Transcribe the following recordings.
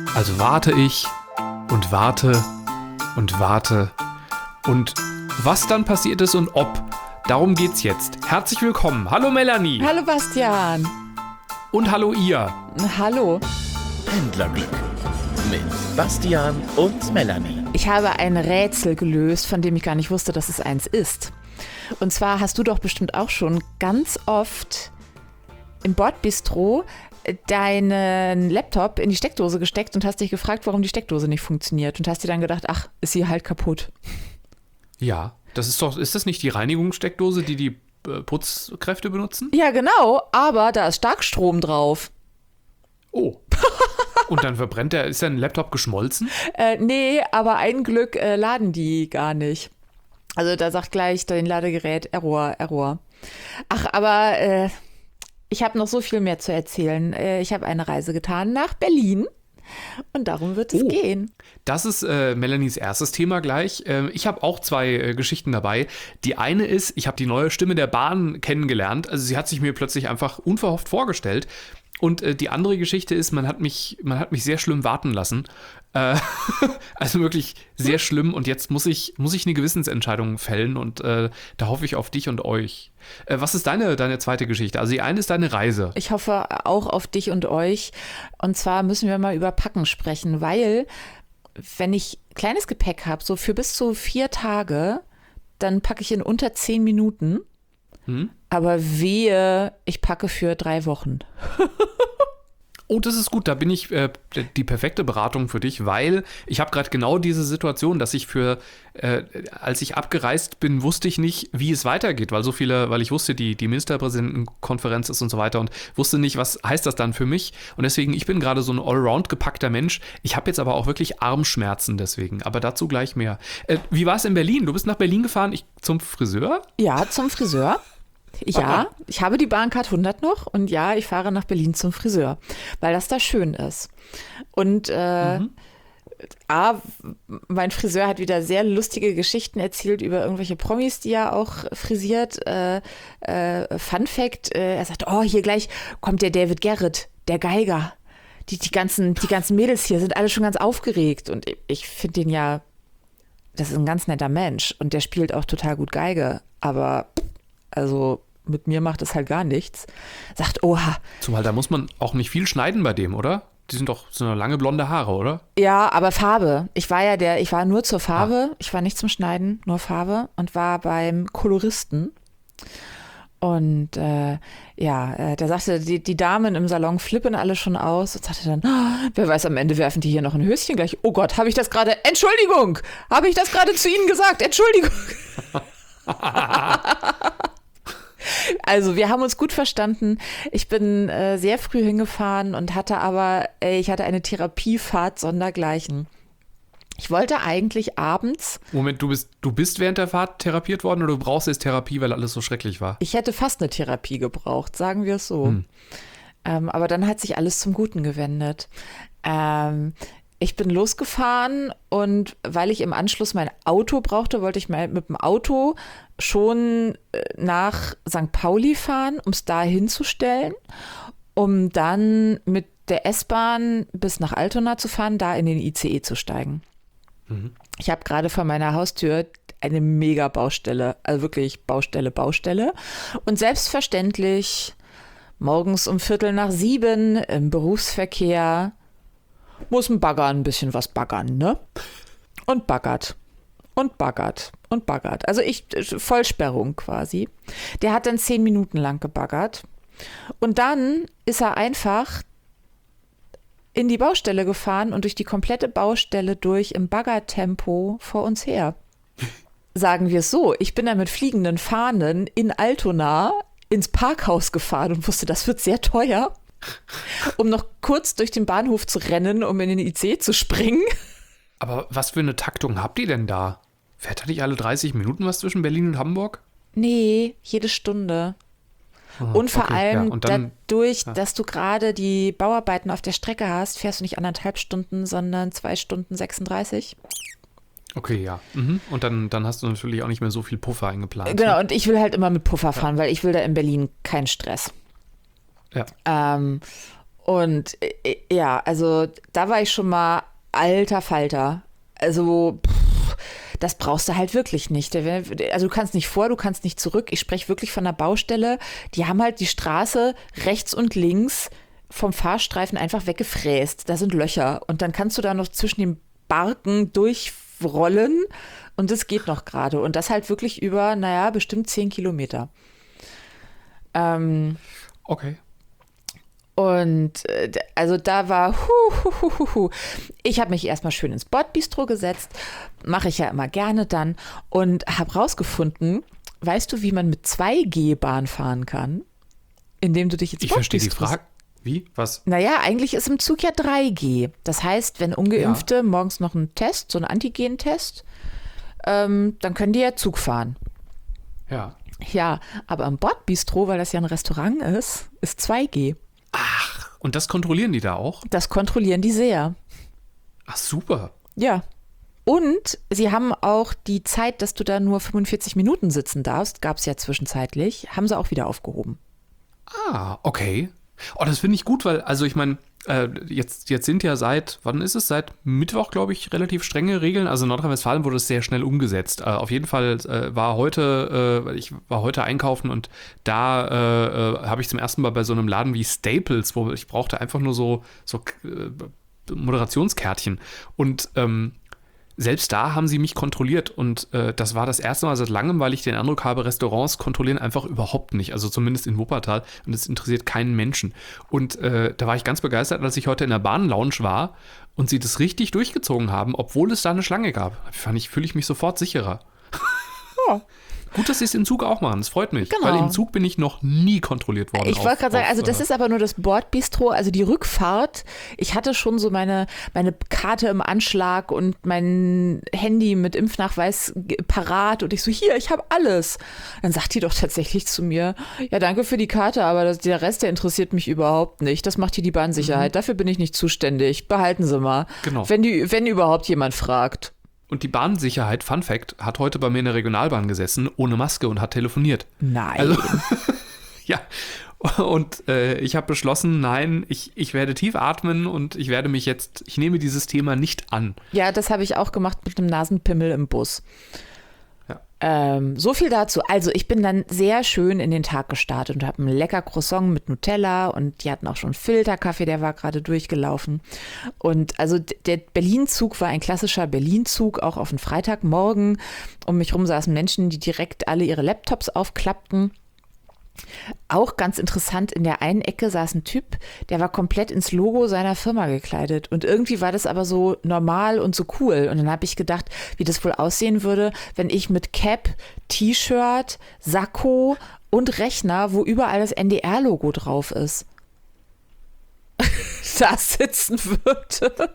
Also warte ich und warte und warte. Und was dann passiert ist und ob, darum geht's jetzt. Herzlich willkommen. Hallo Melanie. Hallo Bastian. Und hallo ihr. Hallo. Pendlerglück mit Bastian und Melanie. Ich habe ein Rätsel gelöst, von dem ich gar nicht wusste, dass es eins ist. Und zwar hast du doch bestimmt auch schon ganz oft im Bordbistro deinen Laptop in die Steckdose gesteckt und hast dich gefragt, warum die Steckdose nicht funktioniert. Und hast dir dann gedacht, ach, ist sie halt kaputt. Ja, ist das nicht die Reinigungssteckdose, die Putzkräfte benutzen? Ja, genau, aber da ist Starkstrom drauf. Oh. Und dann ist dein Laptop geschmolzen? Nee, aber ein Glück laden die gar nicht. Also da sagt gleich dein Ladegerät Error. Ach, aber ich habe noch so viel mehr zu erzählen. Ich habe eine Reise getan nach Berlin und darum wird es gehen. Das ist Melanies erstes Thema gleich. Ich habe auch zwei Geschichten dabei. Die eine ist, ich habe die neue Stimme der Bahn kennengelernt. Also sie hat sich mir plötzlich einfach unverhofft vorgestellt. Und die andere Geschichte ist, man hat mich sehr schlimm warten lassen. Also wirklich sehr schlimm. Und jetzt muss ich eine Gewissensentscheidung fällen. Und da hoffe ich auf dich und euch. Was ist deine zweite Geschichte? Also die eine ist deine Reise. Ich hoffe auch auf dich und euch. Und zwar müssen wir mal über Packen sprechen, weil wenn ich kleines Gepäck habe, so für bis zu 4 Tage, dann packe ich in unter 10 Minuten. Aber wehe, ich packe für 3 Wochen. Oh, das ist gut, da bin ich die perfekte Beratung für dich, weil ich habe gerade genau diese Situation, dass ich als ich abgereist bin, wusste ich nicht, wie es weitergeht, weil ich wusste, die Ministerpräsidentenkonferenz ist und so weiter und wusste nicht, was heißt das dann für mich. Und deswegen, ich bin gerade so ein allround gepackter Mensch. Ich habe jetzt aber auch wirklich Armschmerzen deswegen, aber dazu gleich mehr. Wie war es in Berlin? Du bist nach Berlin gefahren, zum Friseur? Ja, zum Friseur. Ja, ich habe die Bahncard 100 noch und ja, ich fahre nach Berlin zum Friseur, weil das da schön ist. Und mein Friseur hat wieder sehr lustige Geschichten erzählt über irgendwelche Promis, die er auch frisiert. Fun Fact, er sagt, oh, hier gleich kommt der David Garrett, der Geiger. Die ganzen Mädels hier sind alle schon ganz aufgeregt und ich finde den ja, das ist ein ganz netter Mensch und der spielt auch total gut Geige, aber also mit mir macht es halt gar nichts. Sagt, oha. Zumal da muss man auch nicht viel schneiden bei dem, oder? Die sind doch so lange blonde Haare, oder? Ja, aber Farbe. Ich war nur zur Farbe. Ich war nicht zum Schneiden, nur Farbe und war beim Koloristen. Und da sagte, die Damen im Salon flippen alle schon aus und sagte dann, wer weiß, am Ende werfen die hier noch ein Höschen gleich. Oh Gott, habe ich das gerade zu Ihnen gesagt? Entschuldigung. Also wir haben uns gut verstanden. Ich bin sehr früh hingefahren und hatte eine Therapiefahrt sondergleichen. Ich wollte eigentlich abends... Moment, du bist während der Fahrt therapiert worden oder du brauchst jetzt Therapie, weil alles so schrecklich war? Ich hätte fast eine Therapie gebraucht, sagen wir es so. Aber dann hat sich alles zum Guten gewendet. Ich bin losgefahren und weil ich im Anschluss mein Auto brauchte, wollte ich mal mit dem Auto schon nach St. Pauli fahren, um es da hinzustellen, um dann mit der S-Bahn bis nach Altona zu fahren, da in den ICE zu steigen. Ich habe gerade vor meiner Haustür eine mega Baustelle, also wirklich Baustelle. Und selbstverständlich morgens um 6:45 im Berufsverkehr muss ein Bagger ein bisschen was baggern, ne? Und baggert. Also Vollsperrung quasi. Der hat dann 10 Minuten lang gebaggert. Und dann ist er einfach in die Baustelle gefahren und durch die komplette Baustelle durch im Baggertempo vor uns her. Sagen wir es so, ich bin da mit fliegenden Fahnen in Altona ins Parkhaus gefahren und wusste, das wird sehr teuer, um noch kurz durch den Bahnhof zu rennen, um in den IC zu springen. Aber was für eine Taktung habt ihr denn da? Fährt da nicht alle 30 Minuten was zwischen Berlin und Hamburg? Nee, jede Stunde. Und vor allem dadurch, dass du gerade die Bauarbeiten auf der Strecke hast, fährst du nicht 1,5 Stunden, sondern 2 Stunden 36. Okay, ja. Und dann hast du natürlich auch nicht mehr so viel Puffer eingeplant. Genau, und ich will halt immer mit Puffer fahren, weil ich will da in Berlin keinen Stress. Ja. Und Ja, also da war ich schon mal alter Falter. Also das brauchst du halt wirklich nicht. Also du kannst nicht vor, du kannst nicht zurück. Ich spreche wirklich von einer Baustelle. Die haben halt die Straße rechts und links vom Fahrstreifen einfach weggefräst. Da sind Löcher. Und dann kannst du da noch zwischen den Barken durchrollen. Und das geht noch gerade. Und das halt wirklich über, bestimmt 10 Kilometer. Okay. Und also da war, ich habe mich erstmal schön ins Bordbistro gesetzt, mache ich ja immer gerne dann und habe rausgefunden, weißt du, wie man mit 2G-Bahn fahren kann? Indem du dich ins Ich verstehe die Bordbistro... Frage. Wie? Was? Naja, eigentlich ist im Zug ja 3G. Das heißt, wenn Ungeimpfte morgens noch einen Test, so einen Antigen-Test, dann können die ja Zug fahren. Ja. Ja, aber im Bordbistro, weil das ja ein Restaurant ist 2G. Ach, und das kontrollieren die da auch? Das kontrollieren die sehr. Ach, super. Ja. Und sie haben auch die Zeit, dass du da nur 45 Minuten sitzen darfst, gab es ja zwischenzeitlich, haben sie auch wieder aufgehoben. Ah, okay. Oh, das finde ich gut, weil, also ich meine, jetzt sind ja wann ist es? Seit Mittwoch, glaube ich, relativ strenge Regeln. Also in Nordrhein-Westfalen wurde es sehr schnell umgesetzt. Auf jeden Fall ich war heute einkaufen und da habe ich zum ersten Mal bei so einem Laden wie Staples, wo ich brauchte einfach nur so Moderationskärtchen. Und selbst da haben sie mich kontrolliert und das war das erste Mal seit langem, weil ich den Eindruck habe, Restaurants kontrollieren einfach überhaupt nicht, also zumindest in Wuppertal und es interessiert keinen Menschen. Und da war ich ganz begeistert, als ich heute in der Bahn-Lounge war und sie das richtig durchgezogen haben, obwohl es da eine Schlange gab. Fühle ich mich sofort sicherer. Ja. Gut, dass sie es im Zug auch machen, das freut mich. Genau. Weil im Zug bin ich noch nie kontrolliert worden. Ich wollte gerade sagen, also das ist aber nur das Bordbistro, also die Rückfahrt. Ich hatte schon so meine Karte im Anschlag und mein Handy mit Impfnachweis parat und ich so, hier, ich habe alles. Dann sagt die doch tatsächlich zu mir, ja, danke für die Karte, aber der Rest, der interessiert mich überhaupt nicht. Das macht hier die Bahnsicherheit, dafür bin ich nicht zuständig. Behalten Sie mal, Genau. wenn überhaupt jemand fragt. Und die Bahnsicherheit, Fun Fact, hat heute bei mir in der Regionalbahn gesessen, ohne Maske und hat telefoniert. Nein. Also, ja. Und ich habe beschlossen, nein, ich werde tief atmen und ich nehme dieses Thema nicht an. Ja, das habe ich auch gemacht mit einem Nasenpimmel im Bus. So viel dazu. Also ich bin dann sehr schön in den Tag gestartet und habe ein lecker Croissant mit Nutella und die hatten auch schon Filterkaffee, der war gerade durchgelaufen. Und also der Berlin-Zug war ein klassischer Berlin-Zug, auch auf einen Freitagmorgen. Um mich rum saßen Menschen, die direkt alle ihre Laptops aufklappten. Auch ganz interessant, in der einen Ecke saß ein Typ, der war komplett ins Logo seiner Firma gekleidet und irgendwie war das aber so normal und so cool und dann habe ich gedacht, wie das wohl aussehen würde, wenn ich mit Cap, T-Shirt, Sakko und Rechner, wo überall das NDR-Logo drauf ist, da sitzen würde.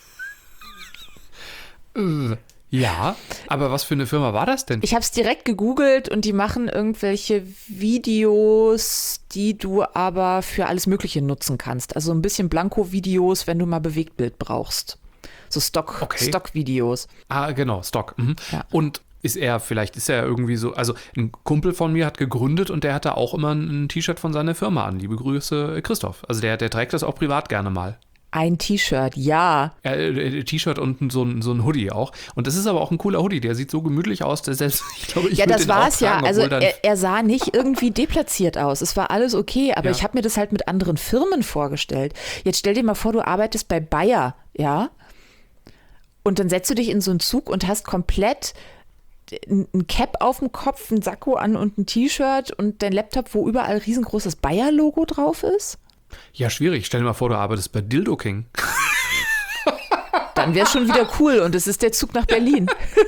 Ja, aber was für eine Firma war das denn? Ich habe es direkt gegoogelt und die machen irgendwelche Videos, die du aber für alles Mögliche nutzen kannst. Also ein bisschen Blanko-Videos, wenn du mal Bewegtbild brauchst. So Stock-Videos. Ah, genau, Stock. Mhm. Ja. Und vielleicht ist er irgendwie so, also ein Kumpel von mir hat gegründet und der hatte auch immer ein T-Shirt von seiner Firma an. Liebe Grüße, Christoph. Also der trägt das auch privat gerne mal. Ein T-Shirt, ja. T-Shirt und so ein Hoodie auch. Und das ist aber auch ein cooler Hoodie. Der sieht so gemütlich aus, dass selbst, ich glaube, ja, das war es ja. Also er sah nicht irgendwie deplatziert aus. Es war alles okay, aber ich habe mir das halt mit anderen Firmen vorgestellt. Jetzt stell dir mal vor, du arbeitest bei Bayer, ja? Und dann setzt du dich in so einen Zug und hast komplett ein Cap auf dem Kopf, ein Sakko an und ein T-Shirt und dein Laptop, wo überall riesengroßes Bayer-Logo drauf ist. Ja, schwierig. Stell dir mal vor, du arbeitest bei Dildo King. Dann wäre es schon wieder cool und es ist der Zug nach Berlin.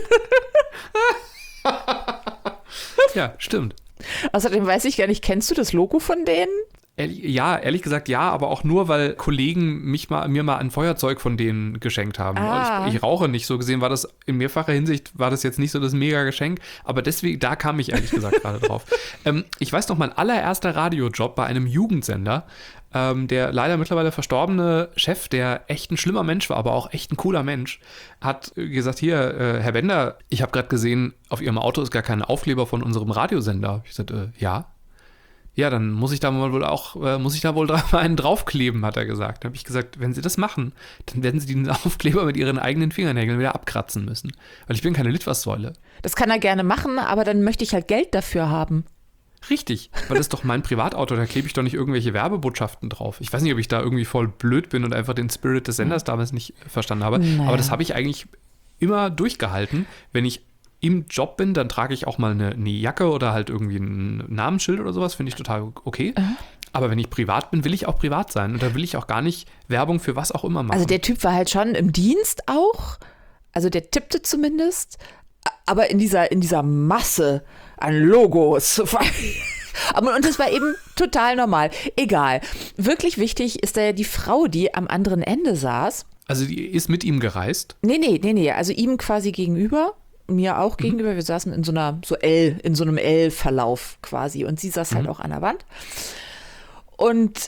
Ja, stimmt. Außerdem weiß ich gar nicht, kennst du das Logo von denen? Ja, ehrlich gesagt ja, aber auch nur, weil Kollegen mir mal ein Feuerzeug von denen geschenkt haben. Ich rauche nicht, so gesehen war das in mehrfacher Hinsicht, war das jetzt nicht so das Mega-Geschenk, aber deswegen, da kam ich ehrlich gesagt gerade drauf. Ich weiß noch, mein allererster Radiojob bei einem Jugendsender, der leider mittlerweile verstorbene Chef, der echt ein schlimmer Mensch war, aber auch echt ein cooler Mensch, hat gesagt, hier, Herr Bender, ich habe gerade gesehen, auf Ihrem Auto ist gar kein Aufkleber von unserem Radiosender. Ich sagte, ja. Ja, dann muss ich da wohl einen draufkleben, hat er gesagt. Dann habe ich gesagt, wenn Sie das machen, dann werden Sie den Aufkleber mit Ihren eigenen Fingernägeln wieder abkratzen müssen. Weil ich bin keine Litfaßsäule. Das kann er gerne machen, aber dann möchte ich halt Geld dafür haben. Richtig, weil das ist doch mein Privatauto, da klebe ich doch nicht irgendwelche Werbebotschaften drauf. Ich weiß nicht, ob ich da irgendwie voll blöd bin und einfach den Spirit des Senders damals nicht verstanden habe, aber das habe ich eigentlich immer durchgehalten. Wenn ich im Job bin, dann trage ich auch mal eine Jacke oder halt irgendwie ein Namensschild oder sowas, finde ich total okay. Aber wenn ich privat bin, will ich auch privat sein und da will ich auch gar nicht Werbung für was auch immer machen. Also der Typ war halt schon im Dienst auch, also der tippte zumindest, aber in dieser Masse an Logos. Und das war eben total normal. Egal. Wirklich wichtig ist da ja die Frau, die am anderen Ende saß. Also die ist mit ihm gereist? Nee. Also ihm quasi gegenüber, mir auch gegenüber. Wir saßen in so einem L-Verlauf quasi. Und sie saß halt auch an der Wand. Und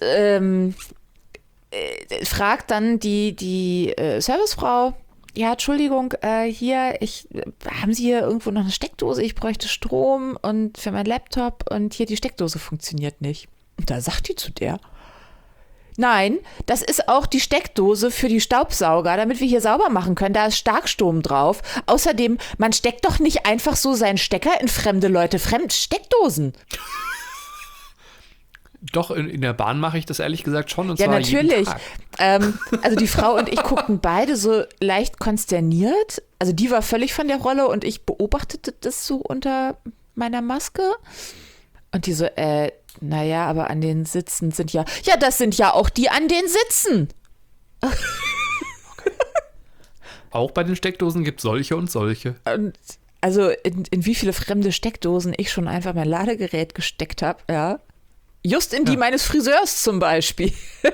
fragt dann die Servicefrau, ja, Entschuldigung, haben Sie hier irgendwo noch eine Steckdose? Ich bräuchte Strom und für meinen Laptop und hier die Steckdose funktioniert nicht. Und da sagt die zu der, nein, das ist auch die Steckdose für die Staubsauger, damit wir hier sauber machen können. Da ist Starkstrom drauf. Außerdem, man steckt doch nicht einfach so seinen Stecker in fremde Steckdosen. Doch, in der Bahn mache ich das ehrlich gesagt schon. Und ja, zwar natürlich. Jeden Tag. Also die Frau und ich guckten beide so leicht konsterniert. Also die war völlig von der Rolle und ich beobachtete das so unter meiner Maske. Und die so, naja, aber an den Sitzen sind ja, das sind ja auch die an den Sitzen. Okay. Auch bei den Steckdosen gibt es solche und solche. Und also in wie viele fremde Steckdosen ich schon einfach mein Ladegerät gesteckt habe, ja. Just in die meines Friseurs zum Beispiel.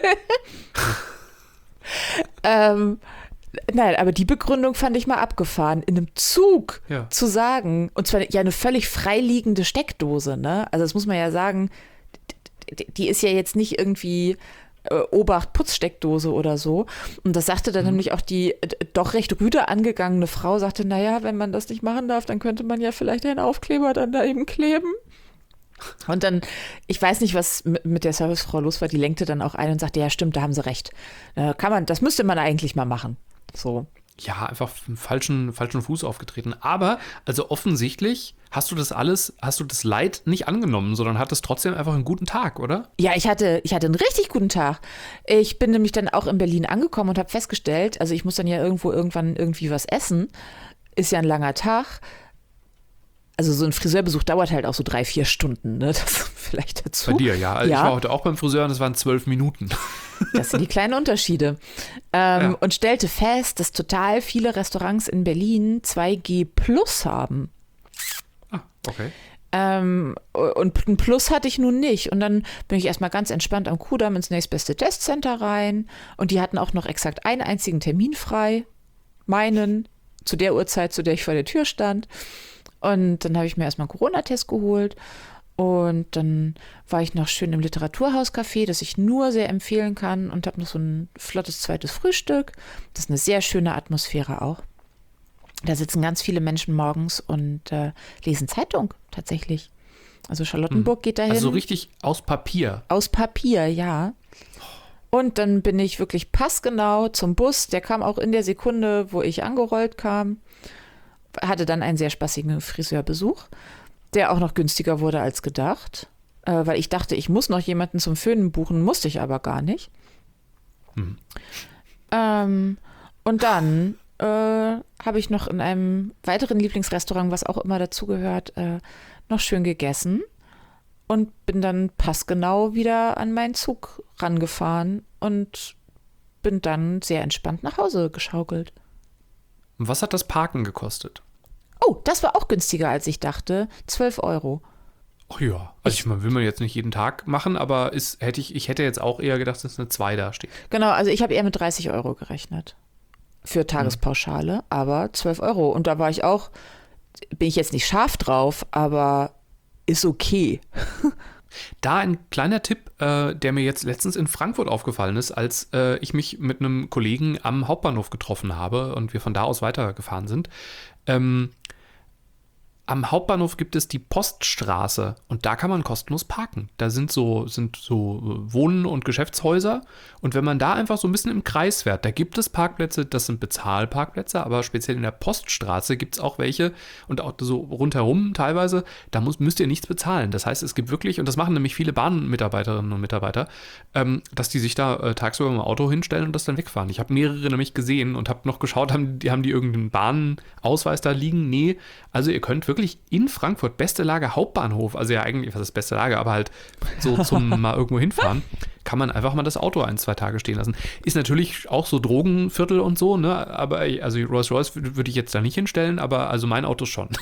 Nein, aber die Begründung fand ich mal abgefahren. In einem Zug zu sagen, und zwar ja eine völlig freiliegende Steckdose, ne? Also das muss man ja sagen, die ist ja jetzt nicht irgendwie Obacht Putzsteckdose oder so. Und das sagte dann nämlich auch die doch recht rüde angegangene Frau, sagte, naja, wenn man das nicht machen darf, dann könnte man ja vielleicht einen Aufkleber dann da eben kleben. Und dann, ich weiß nicht, was mit der Servicefrau los war, die lenkte dann auch ein und sagte, ja stimmt, da haben sie recht. Das müsste man eigentlich mal machen. So. Ja, einfach falschen Fuß aufgetreten. Aber, also offensichtlich hast du das Leid nicht angenommen, sondern hattest trotzdem einfach einen guten Tag, oder? Ja, ich hatte einen richtig guten Tag. Ich bin nämlich dann auch in Berlin angekommen und habe festgestellt, also ich muss dann ja irgendwann irgendwie was essen. Ist ja ein langer Tag. Also so ein Friseurbesuch dauert halt auch so 3-4 Stunden, ne? Das vielleicht dazu. Bei dir, ja. Also ich war heute auch beim Friseur und es waren 12 Minuten. Das sind die kleinen Unterschiede. Und stellte fest, dass total viele Restaurants in Berlin 2G Plus haben. Ah, okay. Und ein Plus hatte ich nun nicht. Und dann bin ich erstmal ganz entspannt am Kudamm ins nächstbeste Testcenter rein. Und die hatten auch noch exakt einen einzigen Termin frei. Meinen, zu der Uhrzeit, zu der ich vor der Tür stand. Und dann habe ich mir erstmal einen Corona-Test geholt und dann war ich noch schön im Literaturhauscafé, das ich nur sehr empfehlen kann und habe noch so ein flottes zweites Frühstück. Das ist eine sehr schöne Atmosphäre auch. Da sitzen ganz viele Menschen morgens und lesen Zeitung tatsächlich. Also Charlottenburg geht dahin. Also richtig aus Papier? Aus Papier, ja. Und dann bin ich wirklich passgenau zum Bus. Der kam auch in der Sekunde, wo ich angerollt kam. Hatte dann einen sehr spaßigen Friseurbesuch, der auch noch günstiger wurde als gedacht, weil ich dachte, ich muss noch jemanden zum Föhnen buchen, musste ich aber gar nicht. Und dann habe ich noch in einem weiteren Lieblingsrestaurant, was auch immer dazugehört, noch schön gegessen und bin dann passgenau wieder an meinen Zug rangefahren und bin dann sehr entspannt nach Hause geschaukelt. Und was hat das Parken gekostet? Oh, das war auch günstiger, als ich dachte. 12 €. Ach ja, also ich meine, will man jetzt nicht jeden Tag machen, aber ich hätte jetzt auch eher gedacht, dass eine 2 da steht. Genau, also ich habe eher mit 30 € gerechnet. Für Tagespauschale, aber 12 €. Und da war ich auch, bin ich jetzt nicht scharf drauf, aber ist okay. Da ein kleiner Tipp, der mir jetzt letztens in Frankfurt aufgefallen ist, als ich mich mit einem Kollegen am Hauptbahnhof getroffen habe und wir von da aus weitergefahren sind. am Hauptbahnhof gibt es die Poststraße und da kann man kostenlos parken. Da sind so Wohnen- und Geschäftshäuser und wenn man da einfach so ein bisschen im Kreis fährt, da gibt es Parkplätze, das sind Bezahlparkplätze, aber speziell in der Poststraße gibt es auch welche und auch so rundherum teilweise, da müsst ihr nichts bezahlen. Das heißt, es gibt wirklich, und das machen nämlich viele Bahnmitarbeiterinnen und Mitarbeiter, dass die sich da tagsüber im Auto hinstellen und das dann wegfahren. Ich habe mehrere nämlich gesehen und habe noch geschaut, haben die irgendeinen Bahnausweis da liegen? Nee, also ihr könnt wirklich in Frankfurt, beste Lage, Hauptbahnhof, also ja eigentlich, was ist beste Lage, aber halt so zum mal irgendwo hinfahren, kann man einfach mal das Auto 1-2 Tage stehen lassen. Ist natürlich auch so Drogenviertel und so, ne, aber also Rolls-Royce würde ich jetzt da nicht hinstellen, aber also mein Auto schon.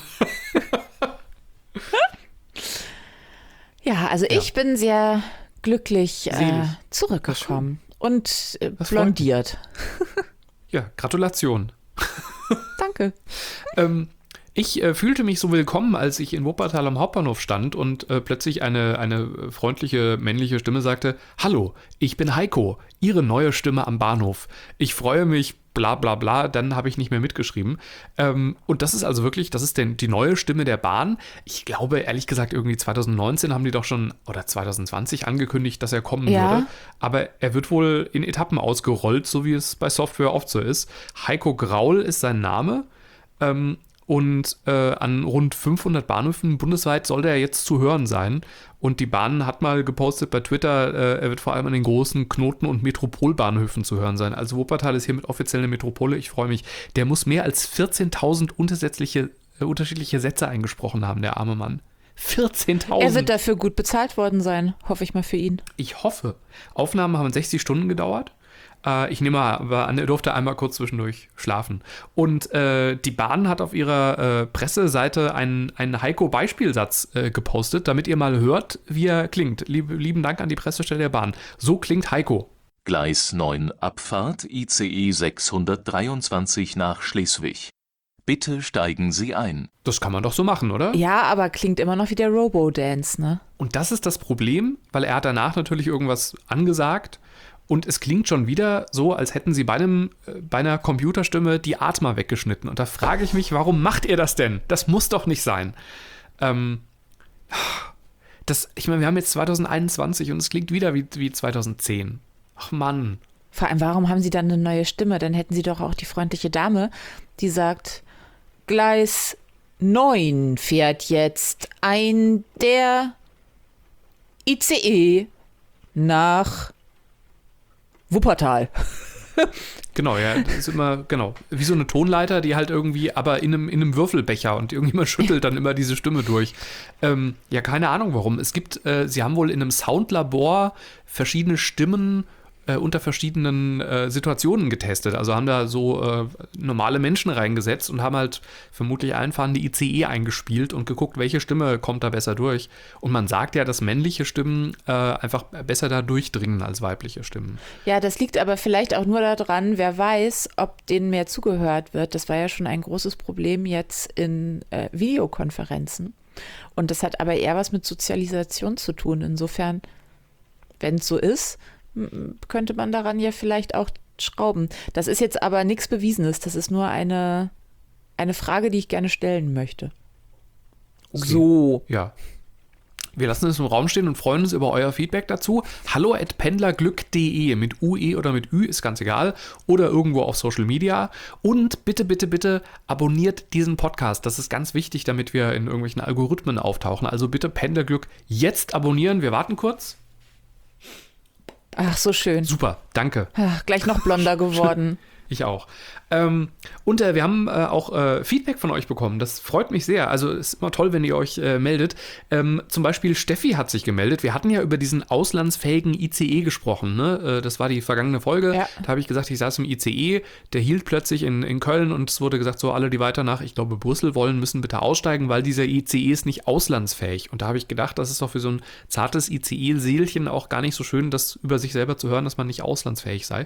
Ja, also ich bin sehr glücklich zurückgekommen und blondiert. Ja, Gratulation. Danke. Ich fühlte mich so willkommen, als ich in Wuppertal am Hauptbahnhof stand und plötzlich eine freundliche männliche Stimme sagte: Hallo, ich bin Heiko, Ihre neue Stimme am Bahnhof. Ich freue mich, bla bla bla, dann habe ich nicht mehr mitgeschrieben. Und das ist also wirklich, das ist die neue Stimme der Bahn. Ich glaube, ehrlich gesagt, irgendwie 2019 haben die doch schon, oder 2020 angekündigt, dass er kommen würde. Aber er wird wohl in Etappen ausgerollt, so wie es bei Software oft so ist. Heiko Graul ist sein Name. Und an rund 500 Bahnhöfen bundesweit sollte er jetzt zu hören sein. Und die Bahn hat mal gepostet bei Twitter, er wird vor allem an den großen Knoten- und Metropolbahnhöfen zu hören sein. Also Wuppertal ist hiermit offiziell eine Metropole, ich freue mich. Der muss mehr als 14.000 unterschiedliche Sätze eingesprochen haben, der arme Mann. 14.000! Er wird dafür gut bezahlt worden sein, hoffe ich mal für ihn. Ich hoffe. Aufnahmen haben 60 Stunden gedauert. Ich nehme mal an, er durfte einmal kurz zwischendurch schlafen. Und die Bahn hat auf ihrer Presseseite einen Heiko-Beispielsatz gepostet, damit ihr mal hört, wie er klingt. Lieben Dank an die Pressestelle der Bahn. So klingt Heiko. Gleis 9 Abfahrt ICE 623 nach Schleswig. Bitte steigen Sie ein. Das kann man doch so machen, oder? Ja, aber klingt immer noch wie der Robo-Dance, ne? Und das ist das Problem, weil er hat danach natürlich irgendwas angesagt. Und es klingt schon wieder so, als hätten sie bei einer Computerstimme die Atmer weggeschnitten. Und da frage ich mich, warum macht ihr das denn? Das muss doch nicht sein. Ich meine, wir haben jetzt 2021 und es klingt wieder wie 2010. Ach Mann. Vor allem, warum haben sie dann eine neue Stimme? Dann hätten sie doch auch die freundliche Dame, die sagt, Gleis 9 fährt jetzt ein der ICE nach Wuppertal. Genau, ja, das ist immer, genau, wie so eine Tonleiter, die halt irgendwie, aber in einem Würfelbecher und irgendjemand schüttelt dann immer diese Stimme durch. Ja, keine Ahnung warum. Es gibt, sie haben wohl in einem Soundlabor verschiedene Stimmen unter verschiedenen Situationen getestet. Also haben da so normale Menschen reingesetzt und haben halt vermutlich einfahrende ICE eingespielt und geguckt, welche Stimme kommt da besser durch. Und man sagt ja, dass männliche Stimmen einfach besser da durchdringen als weibliche Stimmen. Ja, das liegt aber vielleicht auch nur daran, wer weiß, ob denen mehr zugehört wird. Das war ja schon ein großes Problem jetzt in Videokonferenzen. Und das hat aber eher was mit Sozialisation zu tun. Insofern, wenn es so ist, könnte man daran ja vielleicht auch schrauben. Das ist jetzt aber nichts Bewiesenes. Das ist nur eine Frage, die ich gerne stellen möchte. Okay. So. Ja. Wir lassen es im Raum stehen und freuen uns über euer Feedback dazu. hallo@pendlerglück.de mit UE oder mit Ü, ist ganz egal. Oder irgendwo auf Social Media. Und bitte, bitte, bitte abonniert diesen Podcast. Das ist ganz wichtig, damit wir in irgendwelchen Algorithmen auftauchen. Also bitte Pendlerglück jetzt abonnieren. Wir warten kurz. Ach, so schön. Super, danke. Ach, gleich noch blonder geworden. Ich auch. Und wir haben auch Feedback von euch bekommen. Das freut mich sehr. Also es ist immer toll, wenn ihr euch meldet. Zum Beispiel Steffi hat sich gemeldet. Wir hatten ja über diesen auslandsfähigen ICE gesprochen. Ne? Das war die vergangene Folge. Ja. Da habe ich gesagt, ich saß im ICE. Der hielt plötzlich in Köln und es wurde gesagt, so alle, die weiter nach, ich glaube, Brüssel wollen, müssen bitte aussteigen, weil dieser ICE ist nicht auslandsfähig. Und da habe ich gedacht, das ist doch für so ein zartes ICE-Seelchen auch gar nicht so schön, das über sich selber zu hören, dass man nicht auslandsfähig sei.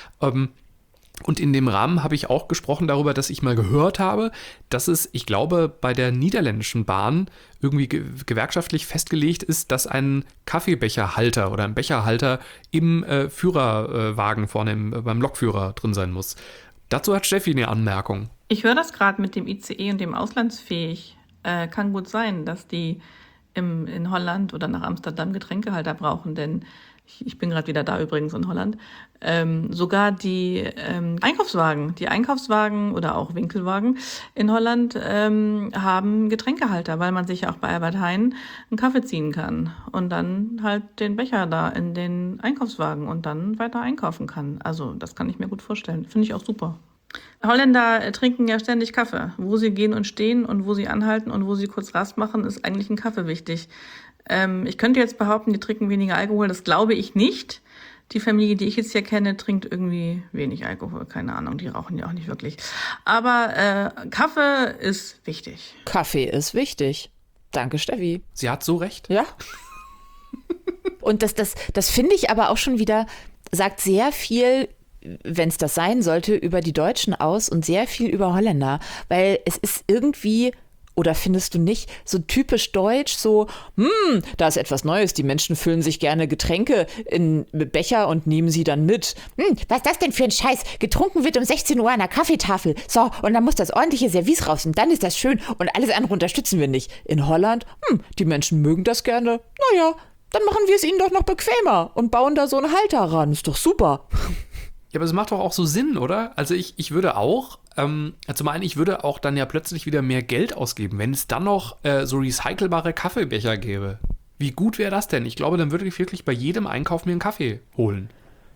Und in dem Rahmen habe ich auch gesprochen darüber, dass ich mal gehört habe, dass es, ich glaube, bei der niederländischen Bahn irgendwie gewerkschaftlich festgelegt ist, dass ein Kaffeebecherhalter oder ein Becherhalter im Führerwagen vorne beim Lokführer drin sein muss. Dazu hat Steffi eine Anmerkung. Ich höre das gerade mit dem ICE und dem auslandsfähig. kann gut sein, dass die in Holland oder nach Amsterdam Getränkehalter brauchen, denn ich bin gerade wieder da übrigens in Holland, sogar die Einkaufswagen oder auch Winkelwagen in Holland haben Getränkehalter, weil man sich ja auch bei Albert Heijn einen Kaffee ziehen kann und dann halt den Becher da in den Einkaufswagen und dann weiter einkaufen kann. Also das kann ich mir gut vorstellen. Finde ich auch super. Holländer trinken ja ständig Kaffee. Wo sie gehen und stehen und wo sie anhalten und wo sie kurz Rast machen, ist eigentlich ein Kaffee wichtig. Ich könnte jetzt behaupten, die trinken weniger Alkohol. Das glaube ich nicht. Die Familie, die ich jetzt hier kenne, trinkt irgendwie wenig Alkohol. Keine Ahnung, die rauchen ja auch nicht wirklich. Aber Kaffee ist wichtig. Kaffee ist wichtig. Danke, Steffi. Sie hat so recht. Ja. Und das finde ich aber auch schon wieder, sagt sehr viel, wenn es das sein sollte, über die Deutschen aus und sehr viel über Holländer. Weil es ist irgendwie, oder findest du nicht, so typisch deutsch, so, da ist etwas Neues, die Menschen füllen sich gerne Getränke in Becher und nehmen sie dann mit. Was ist das denn für ein Scheiß? Getrunken wird um 16 Uhr an der Kaffeetafel. So, und dann muss das ordentliche Service raus und dann ist das schön und alles andere unterstützen wir nicht. In Holland, die Menschen mögen das gerne. Naja, dann machen wir es ihnen doch noch bequemer und bauen da so einen Halter ran. Ist doch super. Ja, aber es macht doch auch so Sinn, oder? Also ich würde auch, zum einen, ich würde auch dann ja plötzlich wieder mehr Geld ausgeben, wenn es dann noch so recycelbare Kaffeebecher gäbe. Wie gut wäre das denn? Ich glaube, dann würde ich wirklich bei jedem Einkauf mir einen Kaffee holen.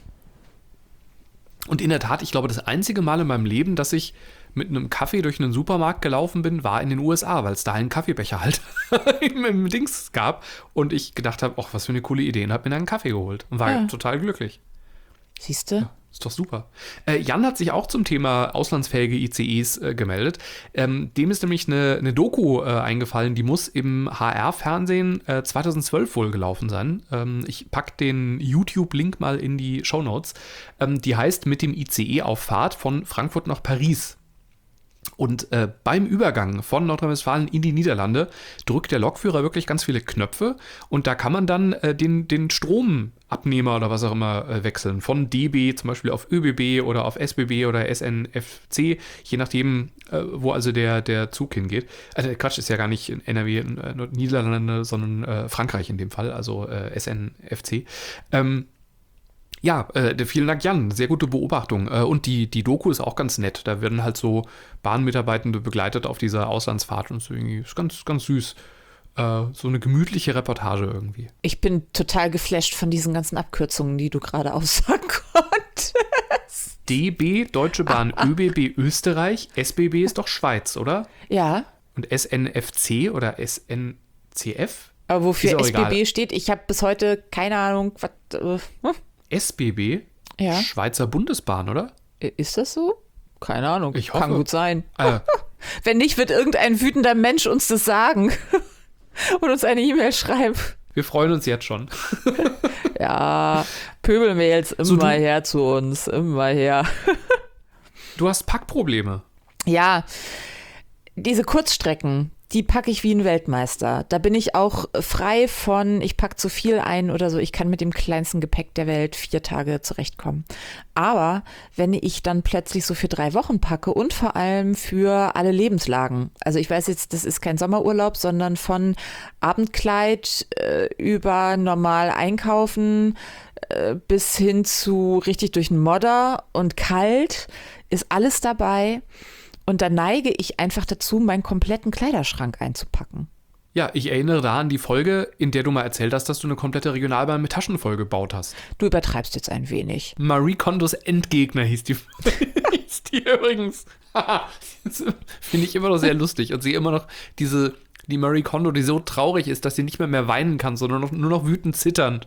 Und in der Tat, ich glaube, das einzige Mal in meinem Leben, dass ich mit einem Kaffee durch einen Supermarkt gelaufen bin, war in den USA, weil es da einen Kaffeebecher halt im Dings gab. Und ich gedacht habe, ach, was für eine coole Idee, und habe mir dann einen Kaffee geholt und war total glücklich. Siehst du? Ja. Ist doch super. Jan hat sich auch zum Thema auslandsfähige ICEs gemeldet. Dem ist nämlich eine Doku eingefallen, die muss im HR-Fernsehen 2012 wohl gelaufen sein. Ich packe den YouTube-Link mal in die Shownotes. Die heißt Mit dem ICE auf Fahrt von Frankfurt nach Paris. Und beim Übergang von Nordrhein-Westfalen in die Niederlande drückt der Lokführer wirklich ganz viele Knöpfe und da kann man dann den Stromabnehmer oder was auch immer wechseln. Von DB zum Beispiel auf ÖBB oder auf SBB oder SNFC, je nachdem, wo also der Zug hingeht. Also Quatsch, ist ja gar nicht in NRW, Niederlande, sondern Frankreich in dem Fall, also SNFC. Ja, vielen Dank, Jan. Sehr gute Beobachtung. Und die Doku ist auch ganz nett. Da werden halt so Bahnmitarbeitende begleitet auf dieser Auslandsfahrt und so irgendwie. Ist ganz, ganz süß. So eine gemütliche Reportage irgendwie. Ich bin total geflasht von diesen ganzen Abkürzungen, die du gerade aussagen konntest. DB, Deutsche Bahn, ÖBB, Österreich. SBB ist doch Schweiz, oder? Ja. Und SNFC oder SNCF? Aber wofür SBB egal. steht, ich habe bis heute keine Ahnung, was. SBB? Ja. Schweizer Bundesbahn, oder? Ist das so? Keine Ahnung. Ich hoffe. Kann gut sein. Wenn nicht, wird irgendein wütender Mensch uns das sagen und uns eine E-Mail schreiben. Wir freuen uns jetzt schon. Ja, Pöbelmails immer her zu uns, immer her. Du hast Packprobleme. Ja, diese Kurzstrecken, die packe ich wie ein Weltmeister. Da bin ich auch frei von, ich packe zu viel ein oder so. Ich kann mit dem kleinsten Gepäck der Welt 4 Tage zurechtkommen. Aber wenn ich dann plötzlich so für 3 Wochen packe und vor allem für alle Lebenslagen. Also ich weiß jetzt, das ist kein Sommerurlaub, sondern von Abendkleid über normal einkaufen bis hin zu richtig durch den Modder und kalt ist alles dabei. Und da neige ich einfach dazu, meinen kompletten Kleiderschrank einzupacken. Ja, ich erinnere da an die Folge, in der du mal erzählt hast, dass du eine komplette Regionalbahn mit Taschen vollgebaut hast. Du übertreibst jetzt ein wenig. Marie Kondos Endgegner hieß die übrigens. Finde ich immer noch sehr lustig. Und sie immer noch die Marie Kondo, die so traurig ist, dass sie nicht mehr weinen kann, sondern nur noch wütend zitternd.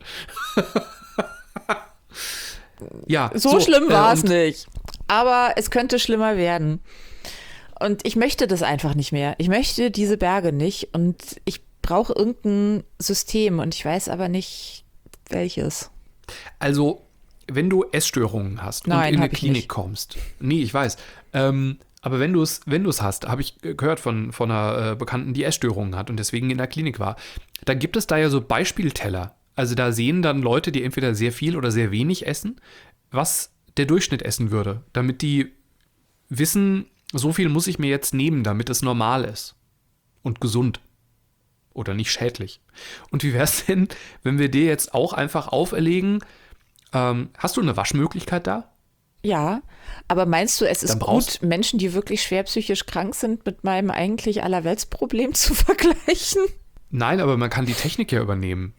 Ja, so schlimm war es nicht. Aber es könnte schlimmer werden. Und ich möchte das einfach nicht mehr. Ich möchte diese Berge nicht und ich brauche irgendein System und ich weiß aber nicht, welches. Also, wenn du Essstörungen hast und in eine Klinik kommst. Nee, ich weiß. Aber wenn du es hast, habe ich gehört von einer Bekannten, die Essstörungen hat und deswegen in der Klinik war, dann gibt es da ja so Beispielteller. Also da sehen dann Leute, die entweder sehr viel oder sehr wenig essen, was der Durchschnitt essen würde, damit die wissen, so viel muss ich mir jetzt nehmen, damit es normal ist. und gesund. Oder nicht schädlich. Und wie wäre es denn, wenn wir dir jetzt auch einfach auferlegen, hast du eine Waschmöglichkeit da? Ja, aber meinst du, es ist Dann brauchst- gut, Menschen, die wirklich schwer psychisch krank sind, mit meinem eigentlich Allerweltsproblem zu vergleichen? Nein, aber man kann die Technik ja übernehmen.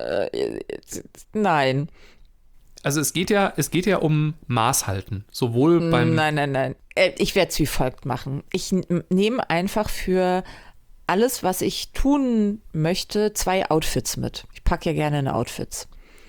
Nein. Also es geht ja um Maßhalten. Sowohl beim. Nein. Ich werde es wie folgt machen. Ich nehme einfach für alles, was ich tun möchte, 2 Outfits mit. Ich packe ja gerne in Outfits.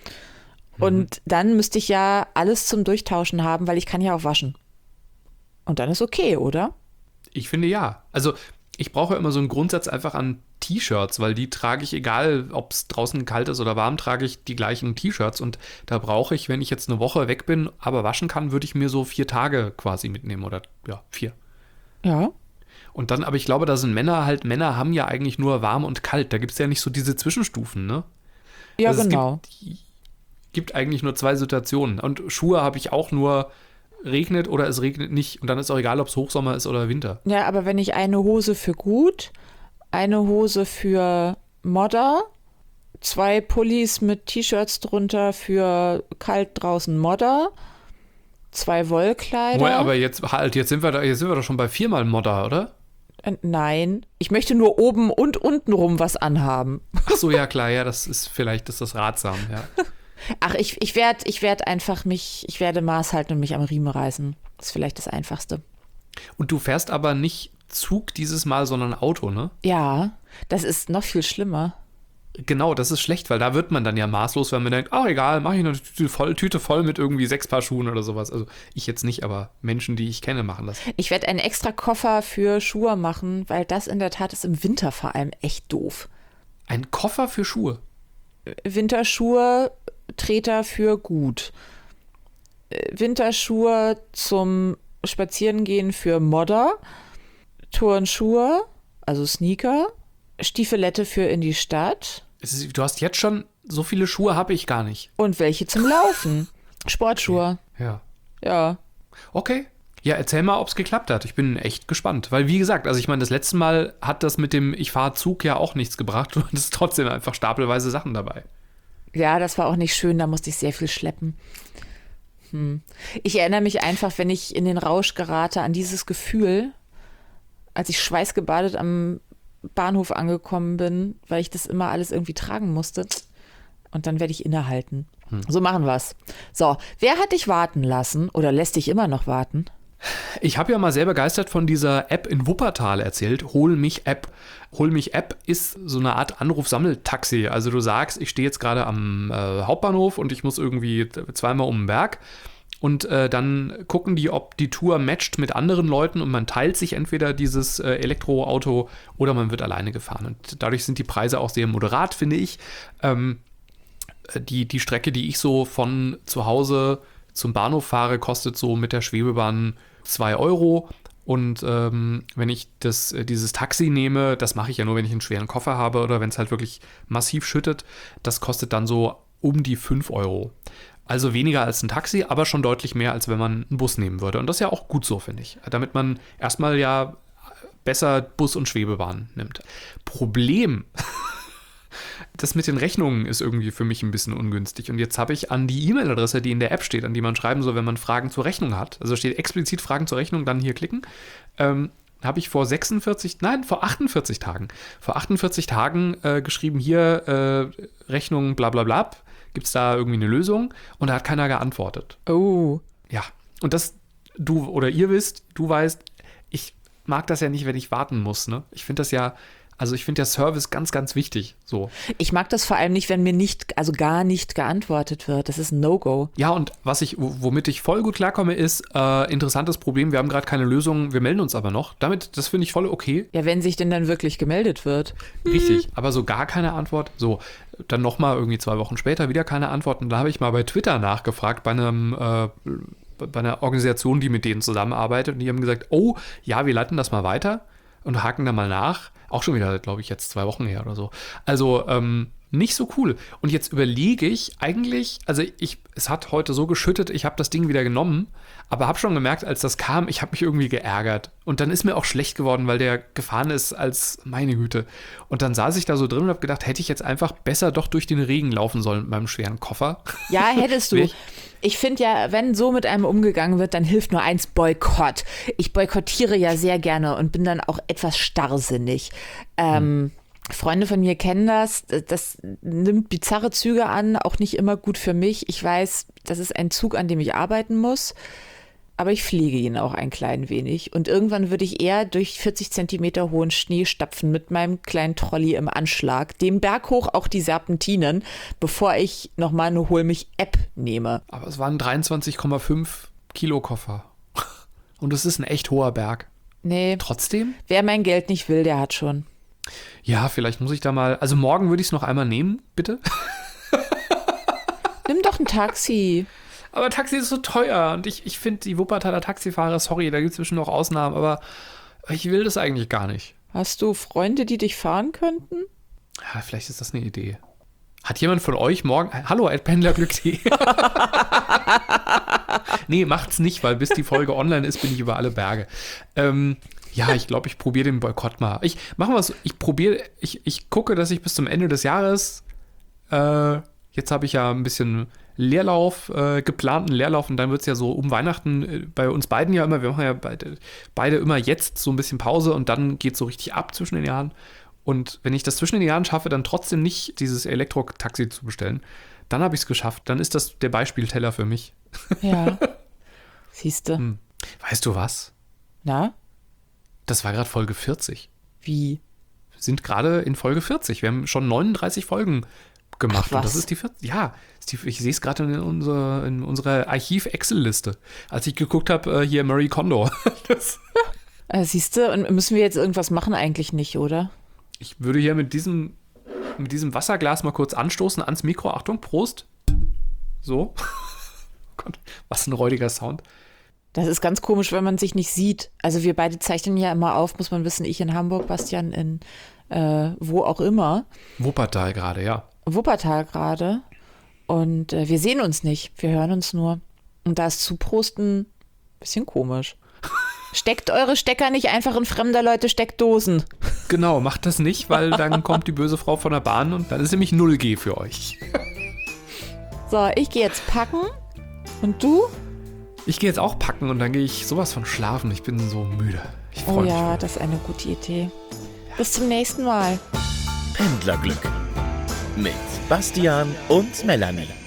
Und dann müsste ich ja alles zum Durchtauschen haben, weil ich kann ja auch waschen. Und dann ist okay, oder? Ich finde ja. Also ich brauche immer so einen Grundsatz einfach an T-Shirts, weil die trage ich, egal ob es draußen kalt ist oder warm, trage ich die gleichen T-Shirts. Und da brauche ich, wenn ich jetzt eine Woche weg bin, aber waschen kann, würde ich mir so 4 Tage quasi mitnehmen oder ja, 4. Ja. Und dann, aber ich glaube, da sind Männer haben ja eigentlich nur warm und kalt. Da gibt es ja nicht so diese Zwischenstufen, ne? Ja, Also genau. Gibt eigentlich nur 2 Situationen. Und Schuhe habe ich auch nur regnet oder es regnet nicht. Und dann ist auch egal, ob es Hochsommer ist oder Winter. Ja, aber wenn ich eine Hose für gut, eine Hose für Modder, 2 Pullis mit T-Shirts drunter für kalt draußen Modder, 2 Wollkleider. Boah, aber jetzt sind wir doch schon bei 4-mal Modder, oder? Nein, ich möchte nur oben und unten rum was anhaben. Ach so, ja klar, ja, vielleicht ist das ratsam, ja. Ach, ich werde Maß halten und mich am Riemen reißen. Das ist vielleicht das Einfachste. Und du fährst aber nicht Zug dieses Mal, sondern Auto, ne? Ja, das ist noch viel schlimmer. Genau, das ist schlecht, weil da wird man dann ja maßlos, wenn man denkt, ach egal, mache ich eine Tüte voll mit irgendwie 6 Paar Schuhen oder sowas. Also ich jetzt nicht, aber Menschen, die ich kenne, machen das. Ich werde einen extra Koffer für Schuhe machen, weil das in der Tat ist im Winter vor allem echt doof. Ein Koffer für Schuhe? Winterschuhe, Treter für gut. Winterschuhe zum Spazierengehen für Modder. Turnschuhe, also Sneaker. Stiefelette für in die Stadt. Du hast jetzt schon, so viele Schuhe habe ich gar nicht. Und welche zum Laufen. Sportschuhe. Ja. Ja. Okay. Ja, erzähl mal, ob es geklappt hat. Ich bin echt gespannt. Weil, wie gesagt, also ich meine, das letzte Mal hat das mit dem Ich fahre Zug ja auch nichts gebracht. Du hattest trotzdem einfach stapelweise Sachen dabei. Ja, das war auch nicht schön, da musste ich sehr viel schleppen. Ich erinnere mich einfach, wenn ich in den Rausch gerate, an dieses Gefühl, als ich schweißgebadet am Bahnhof angekommen bin, weil ich das immer alles irgendwie tragen musste. Und dann werde ich innehalten. So machen wir's. So, wer hat dich warten lassen oder lässt dich immer noch warten? Ich habe ja mal sehr begeistert von dieser App in Wuppertal erzählt, Hol mich App. Hol mich App ist so eine Art Anrufsammeltaxi. Also du sagst, ich stehe jetzt gerade am Hauptbahnhof und ich muss irgendwie 2-mal um den Berg. Und dann gucken die, ob die Tour matcht mit anderen Leuten und man teilt sich entweder dieses Elektroauto oder man wird alleine gefahren. Und dadurch sind die Preise auch sehr moderat, finde ich. Die Strecke, die ich so von zu Hause zum Bahnhof fahre, kostet so mit der Schwebebahn 2 Euro. Und wenn ich dieses Taxi nehme, das mache ich ja nur, wenn ich einen schweren Koffer habe oder wenn es halt wirklich massiv schüttet, das kostet dann so um die 5 Euro. Also weniger als ein Taxi, aber schon deutlich mehr, als wenn man einen Bus nehmen würde. Und das ist ja auch gut so, finde ich. Damit man erstmal ja besser Bus und Schwebebahn nimmt. Problem, das mit den Rechnungen ist irgendwie für mich ein bisschen ungünstig. Und jetzt habe ich an die E-Mail-Adresse, die in der App steht, an die man schreiben soll, wenn man Fragen zur Rechnung hat. Also steht explizit Fragen zur Rechnung, dann hier klicken. Habe ich vor 48 Tagen. Vor 48 Tagen geschrieben, hier Rechnung bla bla bla. Gibt es da irgendwie eine Lösung? Und da hat keiner geantwortet. Oh. Ja, und das, du weißt, ich mag das ja nicht, wenn ich warten muss, ne? Ich finde der Service ganz, ganz wichtig, so. Ich mag das vor allem nicht, wenn mir gar nicht geantwortet wird. Das ist ein No-Go. Ja, und womit ich voll gut klarkomme, ist, interessantes Problem, wir haben gerade keine Lösung, wir melden uns aber noch. Das finde ich voll okay. Ja, wenn sich denn dann wirklich gemeldet wird. Richtig, aber so gar keine Antwort. So, dann nochmal irgendwie 2 Wochen später wieder keine Antwort. Und da habe ich mal bei Twitter nachgefragt, bei einer Organisation, die mit denen zusammenarbeitet. Und die haben gesagt, oh, ja, wir leiten das mal weiter und haken da mal nach. Auch schon wieder, glaube ich, jetzt 2 Wochen her oder so. Also, nicht so cool. Und jetzt überlege ich eigentlich, also es hat heute so geschüttet, ich habe das Ding wieder genommen, aber habe schon gemerkt, als das kam, ich habe mich irgendwie geärgert. Und dann ist mir auch schlecht geworden, weil der gefahren ist als meine Güte. Und dann saß ich da so drin und habe gedacht, hätte ich jetzt einfach besser doch durch den Regen laufen sollen mit meinem schweren Koffer. Ja, hättest du. Ich finde ja, wenn so mit einem umgegangen wird, dann hilft nur eins: Boykott. Ich boykottiere ja sehr gerne und bin dann auch etwas starrsinnig. Freunde von mir kennen das. Das nimmt bizarre Züge an, auch nicht immer gut für mich. Ich weiß, das ist ein Zug, an dem ich arbeiten muss, aber ich pflege ihn auch ein klein wenig. Und irgendwann würde ich eher durch 40 Zentimeter hohen Schnee stapfen mit meinem kleinen Trolley im Anschlag, den Berg hoch, auch die Serpentinen, bevor ich nochmal eine Hol-mich-App nehme. Aber es waren 23,5 Kilo Koffer. Und es ist ein echt hoher Berg. Nee. Trotzdem? Wer mein Geld nicht will, der hat schon. Ja, vielleicht muss ich da mal, also morgen würde ich es noch einmal nehmen, bitte. Nimm doch ein Taxi. Aber Taxi ist so teuer und ich finde die Wuppertaler Taxifahrer, sorry, da gibt es bestimmt noch Ausnahmen, aber ich will das eigentlich gar nicht. Hast du Freunde, die dich fahren könnten? Ja, vielleicht ist das eine Idee. Hat jemand von euch morgen, hallo, @pendlerglück.de. Nee, macht's nicht, weil bis die Folge online ist, bin ich über alle Berge. Ja, ich glaube, ich probiere den Boykott mal. Ich gucke, dass ich bis zum Ende des Jahres, jetzt habe ich ja ein bisschen Leerlauf, geplanten Leerlauf, und dann wird es ja so um Weihnachten bei uns beiden ja immer, wir machen ja beide immer jetzt so ein bisschen Pause und dann geht es so richtig ab zwischen den Jahren. Und wenn ich das zwischen den Jahren schaffe, dann trotzdem nicht dieses Elektro-Taxi zu bestellen, dann habe ich es geschafft. Dann ist das der Beispielteller für mich. Ja. Siehst du. Weißt du was? Na? Das war gerade Folge 40. Wie? Wir sind gerade in Folge 40. Wir haben schon 39 Folgen gemacht. Ach, was? Und das ist die 40. Ja, ich sehe es gerade in unserer Archiv-Excel-Liste. Als ich geguckt habe, hier Marie Kondo. Siehst du, und müssen wir jetzt irgendwas machen? Eigentlich nicht, oder? Ich würde hier mit diesem Wasserglas mal kurz anstoßen ans Mikro. Achtung, Prost. So. Oh Gott, was ein räudiger Sound. Das ist ganz komisch, wenn man sich nicht sieht. Also wir beide zeichnen ja immer auf, muss man wissen, ich in Hamburg, Bastian in wo auch immer. Wuppertal gerade, ja. Wuppertal gerade. Und wir sehen uns nicht, wir hören uns nur. Und da ist Zuprosten ein bisschen komisch. Steckt eure Stecker nicht einfach in fremder Leute Steckdosen. Genau, macht das nicht, weil dann kommt die böse Frau von der Bahn und dann ist nämlich 0G für euch. So, ich gehe jetzt packen. Und du? Ich gehe jetzt auch packen und dann gehe ich sowas von schlafen. Ich bin so müde. Ich freue mich. Oh ja, das ist eine gute Idee. Bis zum nächsten Mal. Pendlerglück mit Bastian und Melanie.